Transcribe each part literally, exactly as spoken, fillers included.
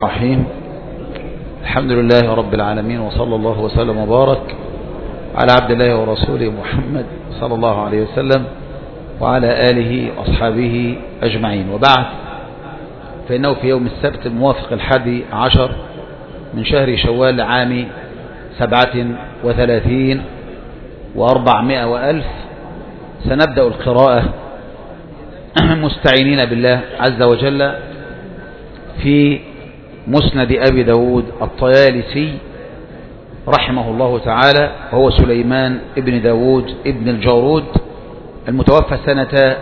الرحيم. الحمد لله رب العالمين، وصلى الله وسلم وبارك على عبد الله ورسوله محمد صلى الله عليه وسلم وعلى آله وأصحابه أجمعين، وبعد، فإنه في يوم السبت الموافق الحادي عشر من شهر شوال عام سبعة وثلاثين وأربعمائة وألف سنبدأ القراءة مستعينين بالله عز وجل في مسند أبي داود الطيالسي رحمه الله تعالى، وهو سليمان ابن داود ابن الجارود المتوفى سنة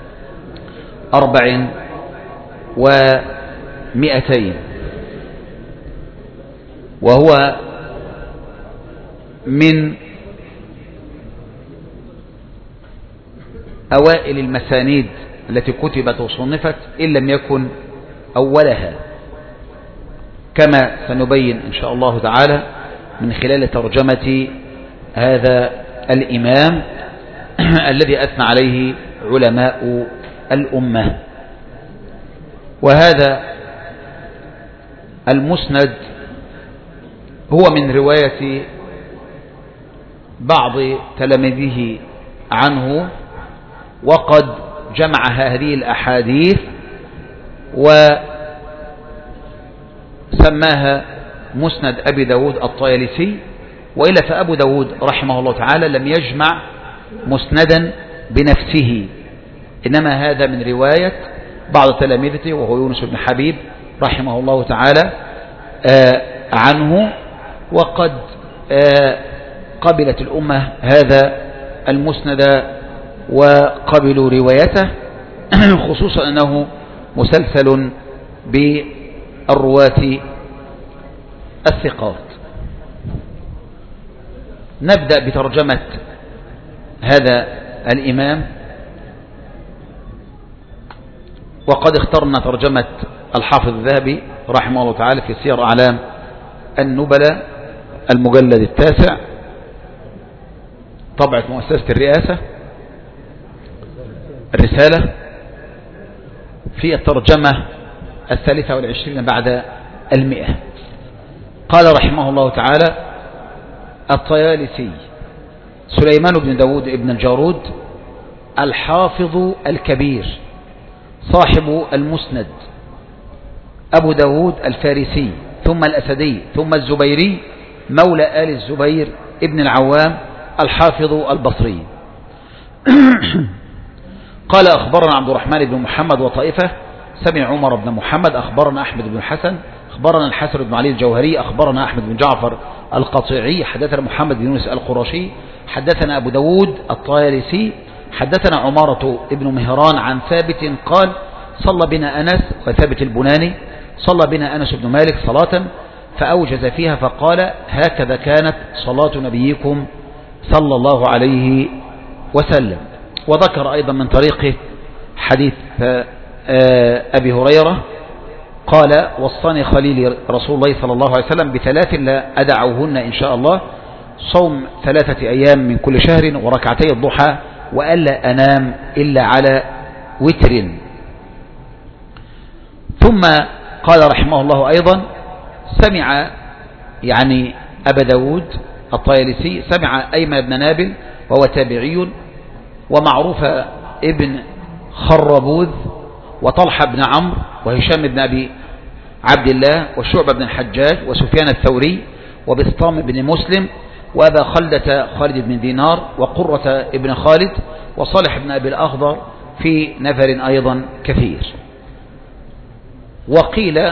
أربع ومئتين، وهو من أوائل المسانيد التي كتبت وصنفت إن لم يكن أولها، كما سنبين إن شاء الله تعالى من خلال ترجمة هذا الإمام الذي أثنى عليه علماء الأمة. وهذا المسند هو من رواية بعض تلاميذه عنه، وقد جمع هذه الأحاديث وسماها مسند أبي داود الطيالسي. وإلا فأبو داود رحمه الله تعالى لم يجمع مسندا بنفسه، إنما هذا من رواية بعض تلاميذته، وهو يونس بن حبيب رحمه الله تعالى عنه. وقد قبلت الأمة هذا المسند وقبلوا روايته، خصوصا أنه مسلسل بالرواة الثقات. نبدأ بترجمة هذا الإمام، وقد اخترنا ترجمة الحافظ الذهبي رحمه الله تعالى في سير أعلام النبلاء المجلد التاسع، طبعة مؤسسة الرئاسة الرسالة، في الترجمة الثالثة والعشرين بعد المئة. قال رحمه الله تعالى: الطيالسي سليمان بن داود ابن الجارود الحافظ الكبير صاحب المسند، أبو داود الفارسي ثم الأسدي ثم الزبيري مولى آل الزبير ابن العوام الحافظ البصري. قال: أخبرنا عبد الرحمن بن محمد وطائفة سمع عمر بن محمد، أخبرنا أحمد بن الحسن، أخبرنا الحسن بن علي الجوهري، أخبرنا أحمد بن جعفر القطيعي، حدثنا محمد بن يونس القرشي، حدثنا أبو داود الطيالسي، حدثنا عمارة ابن مهران عن ثابت قال: صلى بنا أنس، وثابت البناني، صلى بنا أنس بن مالك صلاة فأوجز فيها فقال: هكذا كانت صلاة نبيكم صلى الله عليه وسلم. وذكر أيضا من طريقه حديث أبي هريرة قال: وصاني خليلي رسول الله صلى الله عليه وسلم بثلاث لا أدعوهن إن شاء الله: صوم ثلاثة أيام من كل شهر، وركعتي الضحى، وألا أنام إلا على وتر. ثم قال رحمه الله أيضا: سمع يعني أبا داود الطيالسي سمع أيمن بن نابل وهو تابعي، ومعروف ابن خربوذ، وطلحة بن عمرو، وهشام بن أبي عبد الله، وشعبة بن الحجاج، وسفيان الثوري، وبسطام بن مسلم، وأبا خلدة خالد بن دينار، وقرة ابن خالد، وصالح بن أبي الأخضر، في نفر أيضا كثير. وقيل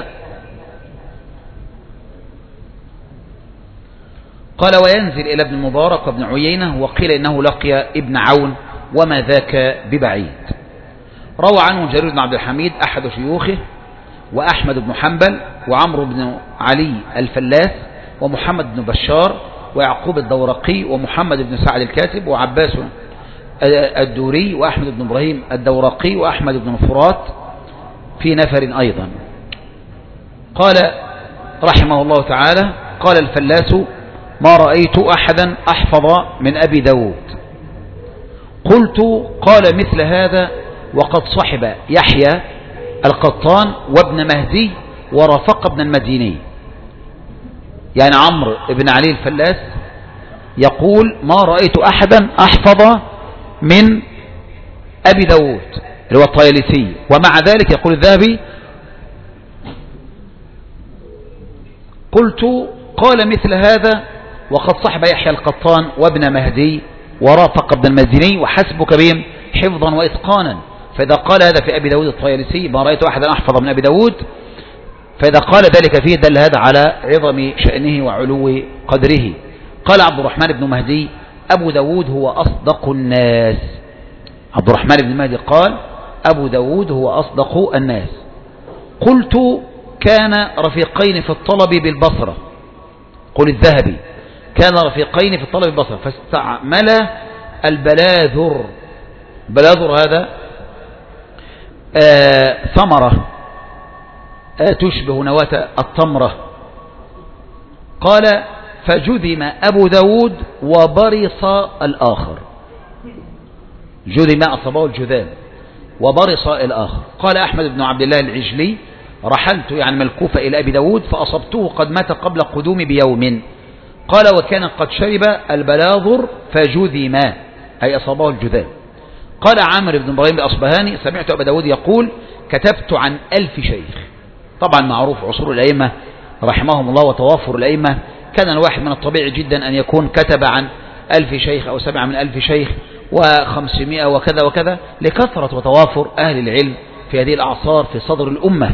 قال: وينزل إلى ابن المبارك وابن عيينة، وقيل إنه لقي ابن عون وما ذاك ببعيد. روى عنه جرير بن عبد الحميد أحد شيوخه، وأحمد بن حنبل، وعمرو بن علي الفلاس، ومحمد بن بشار، ويعقوب الدورقي، ومحمد بن سعد الكاتب، وعباس الدوري، وأحمد بن إبراهيم الدورقي، وأحمد بن الفرات، في نفر أيضا. قال رحمه الله تعالى: قال الفلاس: ما رأيت أحدا أحفظ من أبي داود. قلت: قال مثل هذا وقد صحب يحيى القطان وابن مهدي ورافق ابن المديني. يعني عمرو بن علي الفلاس يقول ما رأيت أحدا أحفظ من أبي داود اللي هو الطيالسي، ومع ذلك يقول الذهبي قلت قال مثل هذا وقد صحب يحيى القطان وابن مهدي ورافق ابن المديني وحسبك بهم حفظا وإتقانا. فإذا قال هذا في أبي داود الطيالسي ما رأيت أحدا أحفظ من أبي داود، فإذا قال ذلك فيه دل هذا على عظم شأنه وعلو قدره. قال عبد الرحمن بن مهدي أبو داود هو أصدق الناس. عبد الرحمن بن مهدي قال أبو داود هو أصدق الناس. قلت كان رفيقين في الطلب بالبصرة، قل الذهبي كان رفيقين في الطلب بالبصرة فاستعمل البلاذر. البلاذر هذا آه ثمرة آه تشبه نواة التمرة. قال فجذم أبو داود وبرص الآخر، جذم أصابه الجذام وبرص الآخر. قال أحمد بن عبد الله العجلي رحلت يعني من الكوفة إلى أبي داود فأصبته قد مات قبل قدوم بيوم. قال وكان قد شرب البلاذر فجذم أي أصابه الجذام. قال عامر بن إبراهيم الأصبهاني سمعت أبا داود يقول كتبت عن ألف شيخ. طبعا معروف عصور الأئمة رحمهم الله وتوافر الأئمة، كان الواحد من الطبيعي جدا أن يكون كتب عن ألف شيخ أو سبع من ألف شيخ وخمسمائة وكذا وكذا، لكثرة وتوافر أهل العلم في هذه الأعصار في صدر الأمة.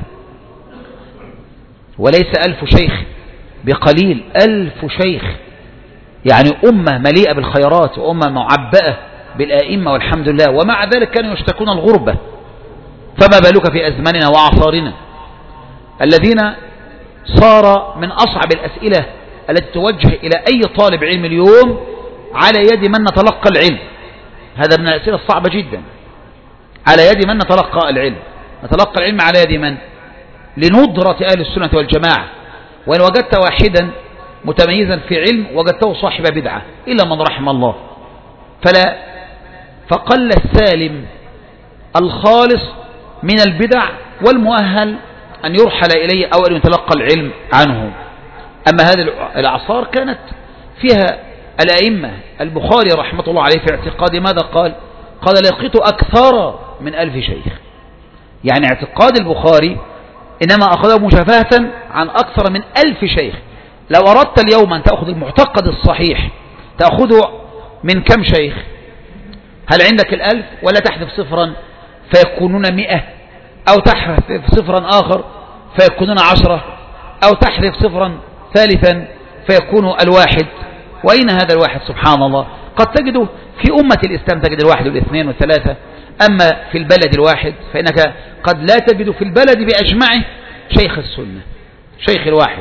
وليس ألف شيخ بقليل، ألف شيخ يعني أمة مليئة بالخيرات وأمة معبأة بالآئمة والحمد لله، ومع ذلك كانوا يشتكون الغربة. فما بالك في أزماننا وعصارنا الذين صار من أصعب الأسئلة التي توجه إلى أي طالب علم اليوم على يد من نتلقى العلم. هذا من الأسئلة الصعبة جدا، على يد من نتلقى العلم. نتلقى العلم على يد من؟ لندرة أهل السنة والجماعة. وإن وجدت واحدا متميزا في علم وجدته صاحب بدعة إلا من رحم الله. فلا فقل السالم الخالص من البدع والمؤهل أن يرحل إليه أو أن يتلقى العلم عنه. أما هذه الأعصار كانت فيها الأئمة. البخاري رحمة الله عليه في اعتقاد ماذا قال؟ قال لقيت أكثر من ألف شيخ. يعني اعتقاد البخاري إنما أخذه مشافهة عن أكثر من ألف شيخ. لو أردت اليوم أن تأخذ المعتقد الصحيح تأخذه من كم شيخ؟ هل عندك الألف ولا تحذف صفرا فيكونون مئة، أو تحذف صفرا آخر فيكونون عشرة، أو تحذف صفرا ثالثا فيكون الواحد؟ وأين هذا الواحد؟ سبحان الله. قد تجده في أمة الإسلام تجد الواحد والاثنين والثلاثة، أما في البلد الواحد فإنك قد لا تجد في البلد بأجمعه شيخ السنة، شيخ الواحد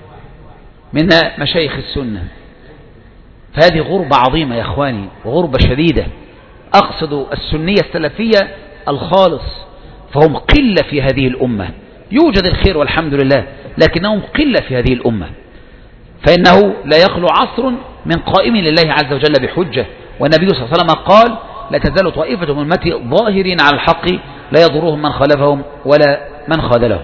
من مشايخ السنة. فهذه غربة عظيمة يا أخواني، وغربة شديدة. أقصد السنية السلفية الخالص، فهم قلة في هذه الأمة. يوجد الخير والحمد لله، لكنهم قلة في هذه الأمة. فإنه لا يخلو عصر من قائم لله عز وجل بحجة. والنبي صلى الله عليه وسلم قال لا تزال طائفة من أمتي ظاهرين على الحق لا يضرهم من خالفهم ولا من خاذلهم.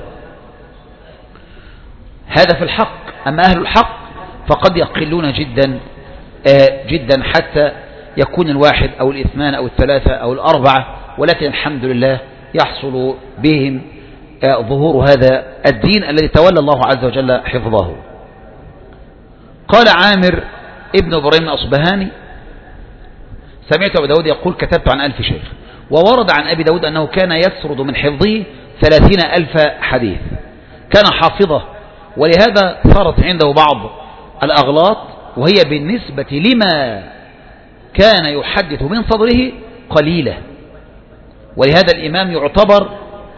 هذا في الحق. أما أهل الحق فقد يقلون جدا جدا حتى يكون الواحد أو الاثنان أو الثلاثة أو الأربعة، ولكن الحمد لله يحصل بهم ظهور هذا الدين الذي تولى الله عز وجل حفظه. قال عامر ابن إبراهيم الأصبهاني سمعت أبي داود يقول كتبت عن ألف شيخ. وورد عن أبي داود أنه كان يسرد من حفظه ثلاثين ألف حديث، كان حافظه، ولهذا صارت عنده بعض الأغلاط وهي بالنسبة لما كان يحدث من صدره قليلة. ولهذا الإمام يعتبر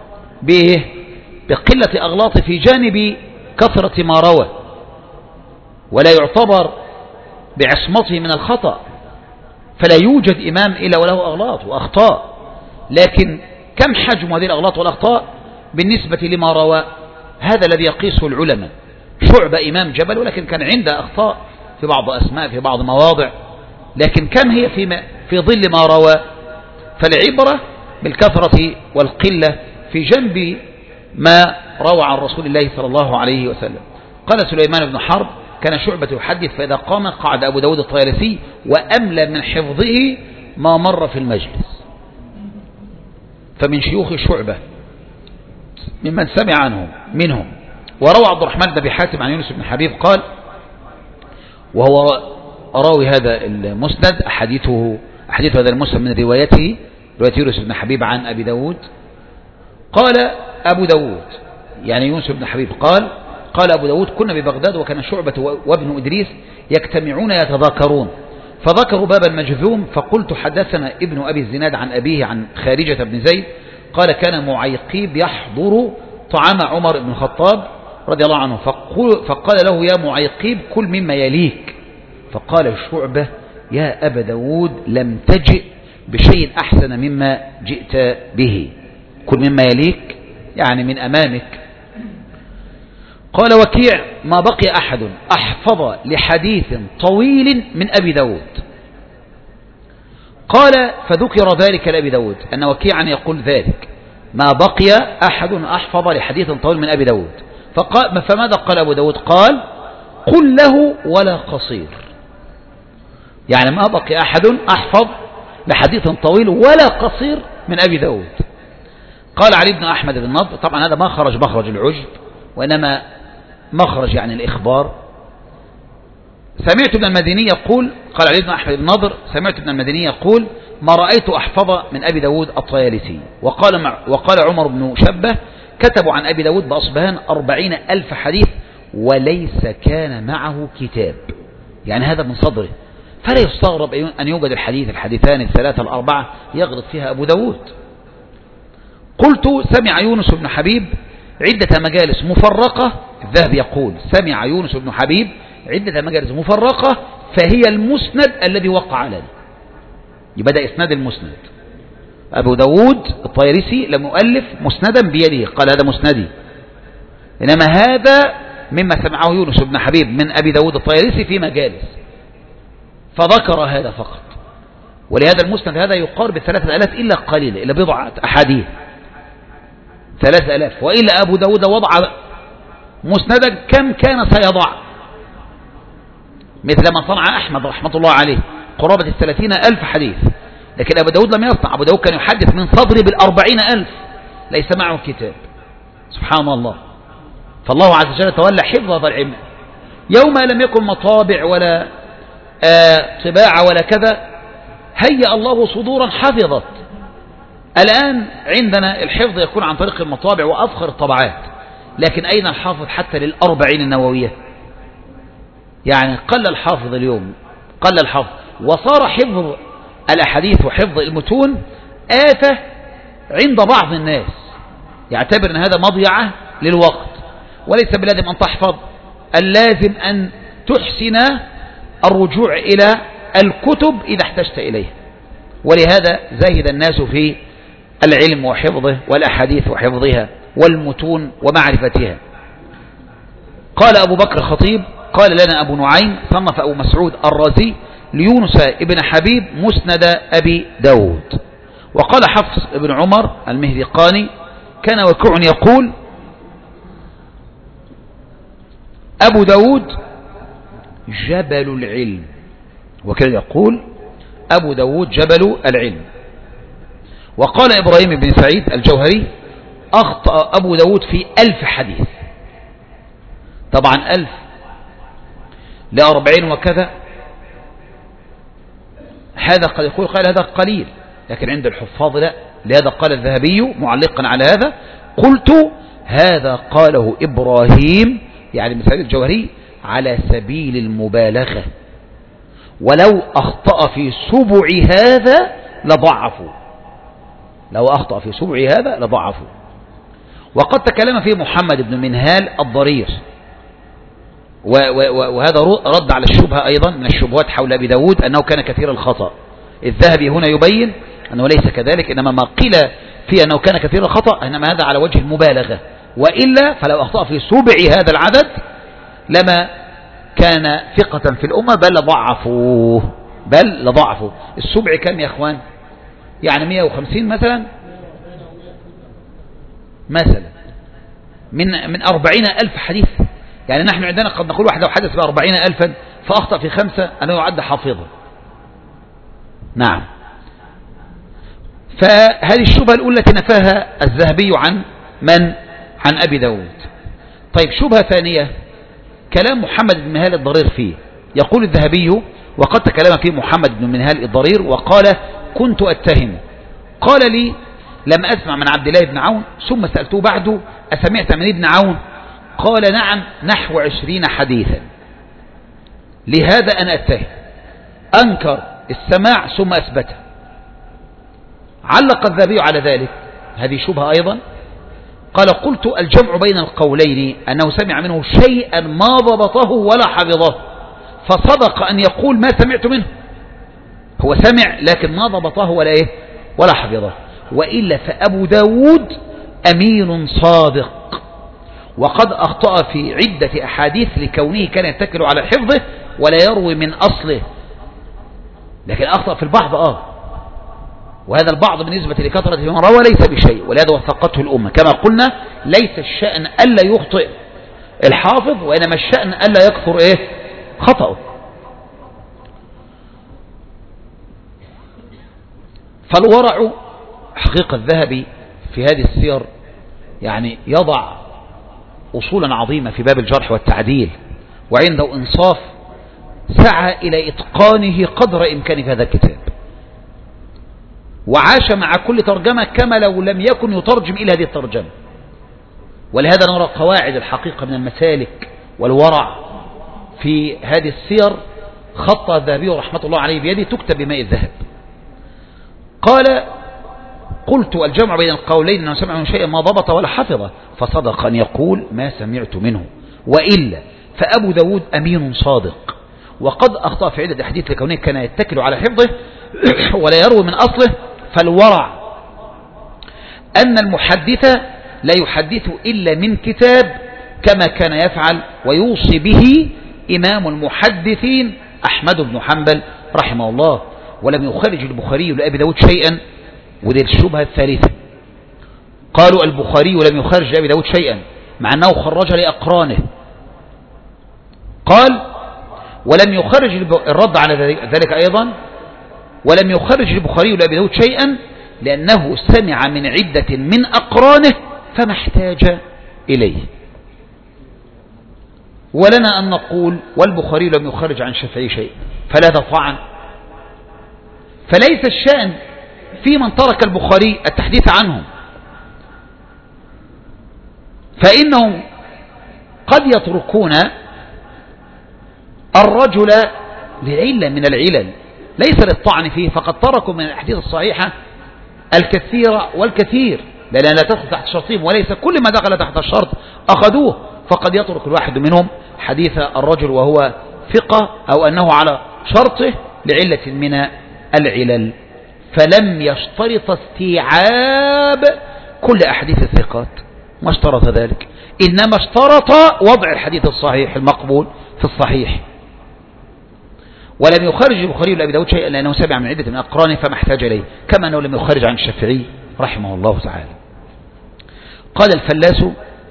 بقلة أغلاط في جانب كثرة ما روى، ولا يعتبر بعصمته من الخطأ. فلا يوجد إمام إلا وله أغلاط وأخطاء، لكن كم حجم هذه الأغلاط والأخطاء بالنسبة لما روى؟ هذا الذي يقيسه العلماء. شعبة إمام جبل، ولكن كان عنده أخطاء في بعض أسماء في بعض مواضع، لكن كم هي في, في ظل ما روى؟ فالعبرة بالكثرة والقلة في جنب ما روى عن رسول الله صلى الله عليه وسلم. قال سليمان بن حرب كان شعبة يحدث فإذا قام قعد أبو داود الطيالسي وأملى من حفظه ما مر في المجلس. فمن شيوخ شعبة ممن سمع عنهم منهم. وروى عبد الرحمن بن أبي حاتم عن يونس بن حبيب قال، وهو راوي هذا المسند، أحاديثه أحاديث هذا المسند من روايته رواية يونس بن حبيب عن أبي داود. قال أبو داود يعني يونس بن حبيب قال قال أبو داود كنا ببغداد وكان شعبة وابن إدريس يجتمعون يتذاكرون فذكروا باب المجذوم فقلت حدثنا ابن أبي الزناد عن أبيه عن خارجة بن زيد قال كان معيقيب يحضر طعام عمر بن الخطاب رضي الله عنه فقال له يا معيقيب كل مما يليك. فقال شعبة يا أبا داود لم تجئ بشيء أحسن مما جئت به. كل مما يليك يعني من أمامك. قال وكيع ما بقي أحد أحفظ لحديث طويل من أبي داود. قال فذكر ذلك لأبي داود أن وكيعا يقول ذلك ما بقي أحد أحفظ لحديث طويل من أبي داود. فقال فماذا قال أبو داود؟ قال قل له ولا قصير، يعني ما بقي أحد أحفظ لحديث طويل ولا قصير من أبي داود. قال علي بن أحمد بن نضر، طبعا هذا ما خرج مخرج العجب وإنما مخرج يعني الإخبار. سمعت ابن المديني يقول، قال علي بن أحمد بن نضر سمعت ابن المديني يقول ما رأيت أحفظ من أبي داود الطيالسي. وقال, مع وقال عمر بن شبه كتبوا عن أبي داود بأصبهان أربعين ألف حديث وليس كان معه كتاب، يعني هذا من صدره. فلا يستغرب أن يوجد الحديث الحديثان الثلاثة الأربعة يغلط فيها أبو داود. قلت سمع يونس بن حبيب عدة مجالس مفرقة، الذهب يقول سمع يونس بن حبيب عدة مجالس مفرقة فهي المسند الذي وقع لنا. يبدأ إسناد المسند. أبو داود الطيالسي لم يؤلف مسندا بيده قال هذا مسندي، إنما هذا مما سمعه يونس بن حبيب من أبي داود الطيالسي في مجالس فذكر هذا فقط. ولهذا المسند هذا يقارب الثلاثة آلاف إلا قليلا إلا بضعة أحاديث ثلاثة آلاف. وإلا أبو داود وضع مسندا كم كان سيضع، مثل ما صنع أحمد رحمة الله عليه قرابة الثلاثين ألف حديث. لكن أبو داود لم يصنع، أبو داود كان يحدث من صدره بالأربعين ألف ليس معه كتاب. سبحان الله. فالله عز وجل تولى حفظ هذا العلم يوم لم يكن مطابع ولا آه طباعة ولا كذا، هيأ الله صدورا حفظت. الآن عندنا الحفظ يكون عن طريق المطابع وأفخر الطبعات، لكن أين الحافظ حتى للأربعين النووية؟ يعني قل الحافظ اليوم، قل الحافظ، وصار حفظ الأحاديث وحفظ المتون آفة عند بعض الناس، يعتبر أن هذا مضيعة للوقت. وليس بلازم أن تحفظ، اللازم أن تحسن الرجوع إلى الكتب إذا احتجت إليه. ولهذا زاهد الناس في العلم وحفظه والأحاديث وحفظها والمتون ومعرفتها. قال أبو بكر الخطيب قال لنا أبو نعيم صنف أبو مسعود الرازي ليونس ابن حبيب مسند أبي داود. وقال حفص بن عمر المهذقاني كان وكيع يقول أبو داود جبل العلم، وكان يقول أبو داود جبل العلم. وقال إبراهيم بن سعيد الجوهري أخطأ أبو داود في ألف حديث. طبعا ألف لأربعين وكذا، هذا قد يقول قال هذا قليل، لكن عند الحفاظ لا. لهذا قال الذهبي معلقا على هذا قلت هذا قاله إبراهيم يعني بن سعيد الجوهري على سبيل المبالغة، ولو أخطأ في سبع هذا لضعفوا، لو أخطأ في سبع هذا لضعفوا. وقد تكلم فيه محمد بن منهال الضرير، وهذا رد على الشبهة أيضا من الشبهات حول أبي داود أنه كان كثير الخطأ. الذهبي هنا يبين أنه ليس كذلك، إنما ما قيل فيه أنه كان كثير الخطأ إنما هذا على وجه المبالغة، وإلا فلو أخطأ في سبع هذا العدد لما كان ثقة في الأمة بل لضعفوه، بل لضعفوه. السبع كم يا أخوان؟ يعني مئة وخمسين مثلا مثلا من من أربعين ألف حديث. يعني نحن عندنا قد نقول واحد لو حدث بأربعين ألفا فأخطأ في خمسة أنه يعد حافظا. نعم. فهذه الشبهة الأولى التي نفاها الذهبي عن من؟ عن أبي داود. طيب شبهة ثانية كلام محمد بن منهال الضرير فيه. يقول الذهبي وقد تكلم فيه محمد بن منهال الضرير وقال كنت أتهم، قال لي لم أسمع من عبد الله بن عون، ثم سألته بعده أسمعت من ابن عون؟ قال نعم نحو عشرين حديثا، لهذا أنا أتهم. أنكر السماع ثم أثبته. علق الذهبي على ذلك، هذه شبهة أيضا. قال قلت الجمع بين القولين أنه سمع منه شيئا ما ضبطه ولا حفظه، فصدق أن يقول ما سمعت منه، هو سمع لكن ما ضبطه ولا إيه ولا حفظه. وإلا فأبو داود أمين صادق، وقد أخطأ في عدة أحاديث لكونه كان يتكل على حفظه ولا يروي من أصله، لكن أخطأ في البعض آه وهذا البعض بالنسبة لكثرة من روى ليس بشيء، ولهذا وثقته الأمة. كما قلنا ليس الشأن ألا يخطئ الحافظ، وإنما الشأن ألا يكثر إيه خطأه. فالورع حقيقة الذهبي في هذه السير يعني يضع أصولا عظيمة في باب الجرح والتعديل، وعنده إنصاف سعى إلى إتقانه قدر إمكانه في هذا الكتاب، وعاش مع كل ترجمة كما لو لم يكن يترجم إلى هذه الترجمة. ولهذا نرى قواعد الحقيقة من المسالك والورع في هذه السير خط الذهبي رحمة الله عليه بيده تكتب بماء الذهب. قال قلت الجمع بين القولين أنه سمع من شيء ما ضبط ولا حفظه، فصدق أن يقول ما سمعت منه. وإلا فأبو داود أمين صادق، وقد أخطأ في عدة حديث لكونه كان يتكل على حفظه ولا يروي من أصله. فالورع أن المحدث لا يحدث إلا من كتاب كما كان يفعل ويوصي به إمام المحدثين أحمد بن حنبل رحمه الله. ولم يخرج البخاري لأبي داود شيئا، ودي الشبهة الثالثة. قالوا البخاري لم يخرج لأبي داود شيئا مع أنه خرج لأقرانه. قال ولم يخرج الرد على ذلك أيضا، ولم يخرج البخاري لأبي داود شيئا لأنه سمع من عدة من أقرانه فما احتاج إليه. ولنا أن نقول والبخاري لم يخرج عن الشافعي شيء، فلا طعن. فليس الشأن في من ترك البخاري التحديث عنهم، فإنهم قد يتركون الرجل لعلة من العلل ليس للطعن فيه، فقد تركوا من الأحاديث الصحيحة الكثير والكثير لأنها لا تدخل تحت شرطهم، وليس كل ما دخل تحت الشرط أخذوه. فقد يترك الواحد منهم حديث الرجل وهو ثقة أو أنه على شرطه لعلة من العلل، فلم يشترط استيعاب كل أحاديث الثقات، ما اشترط ذلك، إنما اشترط وضع الحديث الصحيح المقبول في الصحيح. ولم يخرج البخاري لأبي داود شيئا لأنه سمع من عدة من أقرانه فما احتاج إليه، كما أنه لم يخرج عن الشافعي رحمه الله تعالى. قال الفلاس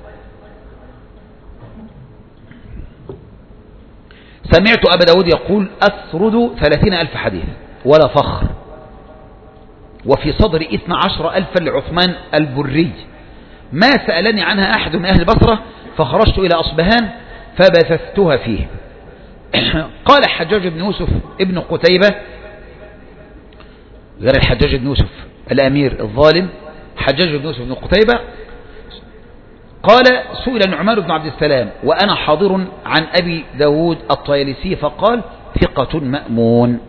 سمعت أبا داود يقول أسرد ثلاثين ألف حديث ولا فخر، وفي صدر اثنى عشر ألفا لعثمان البري، ما سألني عنها أحد من أهل البصرة فخرجت إلى أصبهان فبثثتها فيه. قال الحجاج بن يوسف ابن قتيبة، غير الحجاج بن يوسف الأمير الظالم، حجاج بن يوسف بن قتيبة قال سئل نعمان بن عبد السلام وأنا حاضر عن أبي داود الطيالسي فقال ثقة مأمون.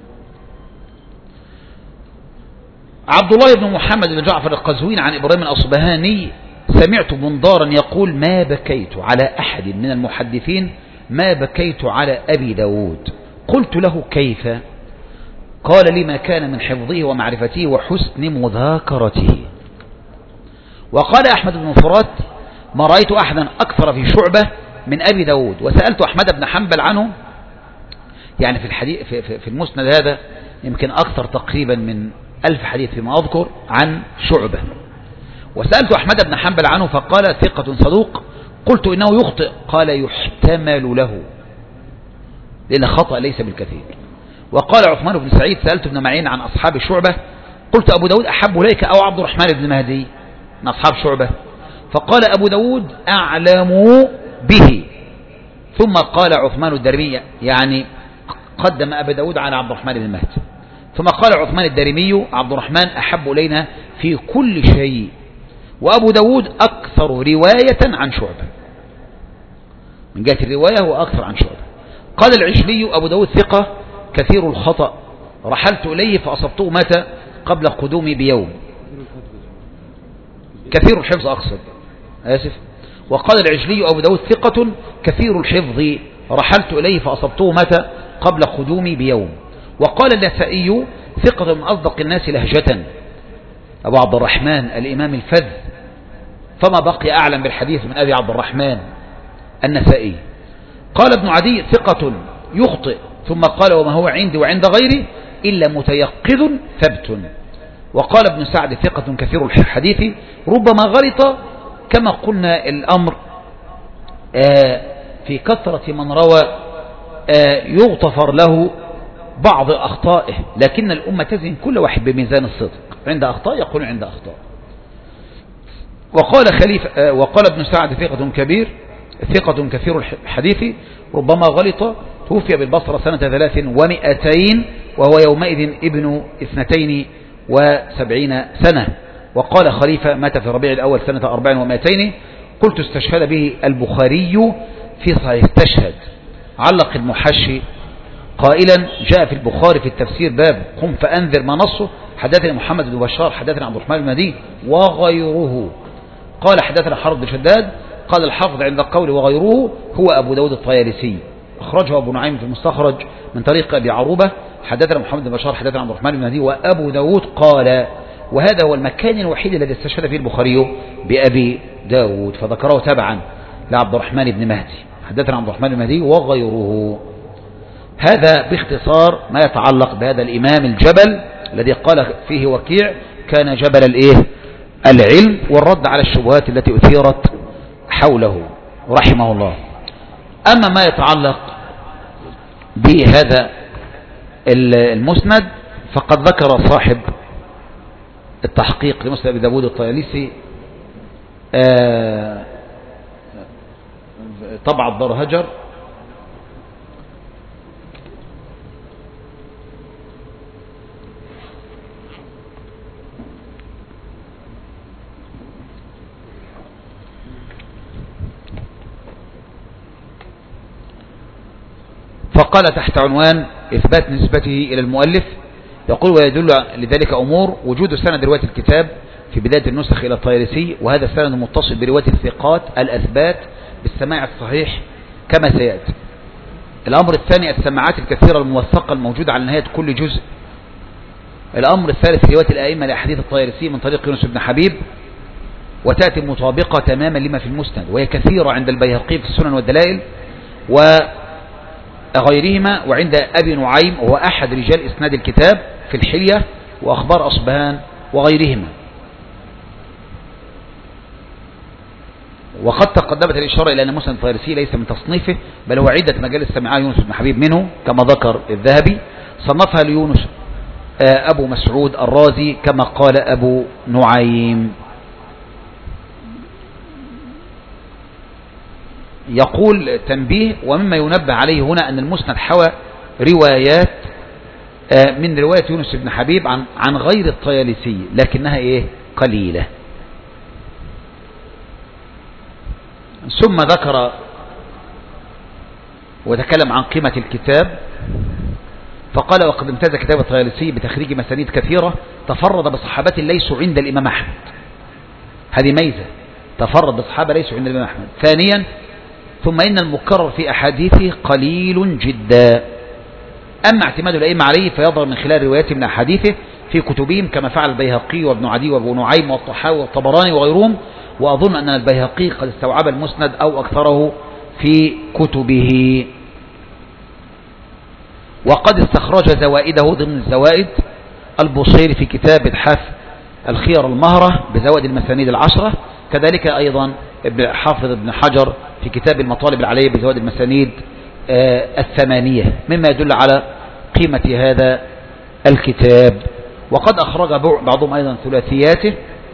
عبد الله بن محمد بن جعفر القزوين عن إبراهيم الأصبهاني سمعت بندارا يقول ما بكيت على أحد من المحدثين ما بكيت على أبي داود. قلت له كيف؟ قال لي ما كان من حفظه ومعرفته وحسن مذاكرته. وقال أحمد بن فرات ما رأيت أحدا أكثر في شعبة من أبي داود، وسألت أحمد بن حنبل عنه، يعني في الحديث في, في, في المسند هذا يمكن أكثر تقريبا من ألف حديث فيما أذكر عن شعبة، وسألت أحمد بن حنبل عنه فقال ثقة صدوق. قلت إنه يخطئ، قال يحتمل له، لأن خطأ ليس بالكثير. وقال عثمان بن سعيد سألت ابن معين عن أصحاب شعبة، قلت أبو داود أحب إليك أو عبد الرحمن بن مهدي من أصحاب شعبة؟ فقال أبو داود أعلم به. ثم قال عثمان الدارمي، يعني قدم أبو داود على عبد الرحمن بن مهدي. ثم قال عثمان الدارمي عبد الرحمن أحب إلينا في كل شيء، وأبو داود أكثر رواية عن شعبة، من جهة الرواية هو أكثر عن شعبة. قال العجلي أبو داود ثقة كثير الخطأ، رحلت إليه فأصبته متى قبل قدومي بيوم. كثير الحفظ أقصد، آسف. وقال العجلي أبو داود ثقة كثير الحفظ، رحلت إليه فأصبته متى قبل قدومي بيوم. وقال النسائي ثقة من أصدق الناس لهجة، أبو عبد الرحمن الإمام الفذ، فما بقي أعلم بالحديث من أبي عبد الرحمن النسائي. قال ابن عدي ثقة يخطئ، ثم قال وما هو عندي وعند غيري إلا متيقظ ثبت. وقال ابن سعد ثقة كثير الحديث ربما غلط، كما قلنا الأمر في كثرة من روى يغتفر له بعض أخطائه، لكن الأمة تزن كل واحد بميزان الصدق، عند أخطاء يقول عند أخطاء. وقال خليفة وقال ابن سعد ثقة كبير ثقة كثير الحديث ربما غلط، توفي بالبصرة سنة ثلاث ومئتين وهو يومئذ ابن اثنتين وسبعين سنة. وقال خليفة مات في ربيع الأول سنة أربع ومئتين. قلت استشهد به البخاري في صحيح استشهد. علق المحشي قائلا جاء في البخاري في التفسير باب قم فأنذر ما نصه حدثنا محمد بن بشار حدثنا عبد الرحمن بن مهدي وغيره. قال حدثنا حرب بن شداد. قال الحافظ عند القول وغيره هو أبو داود الطيالسي، أخرجه أبو نعيم في المستخرج من طريق أبي عروبة حدثنا محمد بن بشار حدثنا عبد الرحمن بن مهدي وأبو داود قال. وهذا هو المكان الوحيد الذي استشهد فيه البخاري بأبي داود، فذكره تبعا لعبد الرحمن بن مهدي حدثنا عبد الرحمن بن مهدي وغيره. هذا باختصار ما يتعلق بهذا الإمام الجبل الذي قال فيه وكيع كان جبل الإيه العلم، والرد على الشبهات التي أثيرت حوله رحمه الله. أما ما يتعلق بهذا المسند فقد ذكر صاحب التحقيق لمسند أبي داود الطيالسي طبع الدار هجر فقال تحت عنوان إثبات نسبته إلى المؤلف، يقول ويدل لذلك أمور: وجود سند رواية الكتاب في بداية النسخ إلى الطيالسي، وهذا السند متصل برواية الثقات الأثبات بالسماع الصحيح كما سيأتي. الأمر الثاني السماعات الكثيرة الموثقة الموجودة على نهاية كل جزء. الأمر الثالث رواية الأئمة لأحاديث الطيالسي من طريق يونس بن حبيب، وتأتي مطابقة تماما لما في المسند، وهي كثيرة عند البيهقي في السنن والدلائل وغيرهما، وعند أبي نعيم وهو أحد رجال إسناد الكتاب في الحلية وأخبار أصبهان وغيرهما. وقد تقدمت الإشارة إلى أن مسند الطيالسي ليس من تصنيفه، بل هو عدة مجالس سمعها يونس بن حبيب منه كما ذكر الذهبي. صنفها ليونس أبو مسعود الرازي كما قال أبو نعيم. يقول تنبيه: ومما ينبه عليه هنا أن المسند حوى روايات من رواية يونس بن حبيب عن عن غير الطيالسي، لكنها إيه قليلة. ثم ذكر وتكلم عن قيمة الكتاب فقال: وقد امتاز كتاب الطيالسي بتخريج مسانيد كثيرة تفرد بصحابة ليسوا عند الإمام أحمد. هذه ميزة، تفرد بصحابة ليسوا عند الإمام أحمد. ثانيا: ثم إن المكرر في أحاديثه قليل جدا، أما اعتماد الأئمة عليه فيظهر من خلال روايات من أحاديثه في كتبهم كما فعل البيهقي وابن عدي وابو نعيم والطحاوي والطبراني وغيرهم. وأظن أن البيهقي قد استوعب المسند أو أكثره في كتبه. وقد استخرج زوائده ضمن الزوائد البصيري في كتاب الحث الخير المهرة بزوائد المسانيد العشرة، كذلك أيضا ابن حافظ ابن حجر في كتاب المطالب العلية بزوائد المسانيد الثمانية، مما يدل على قيمة هذا الكتاب. وقد أخرج بعضهم أيضا ثلاثياته.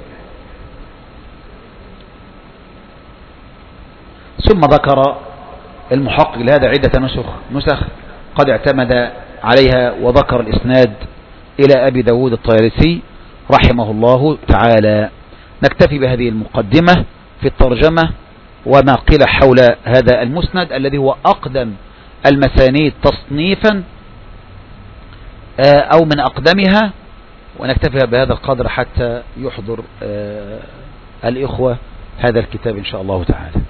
ثم ذكر المحقق لهذا عدة نسخ نسخ قد اعتمد عليها، وذكر الإسناد إلى أبي داود الطيالسي رحمه الله تعالى. نكتفي بهذه المقدمة في الترجمة وما قيل حول هذا المسند الذي هو أقدم المسانيد تصنيفا أو من أقدمها، ونكتفي بهذا القدر حتى يحضر الإخوة هذا الكتاب إن شاء الله تعالى.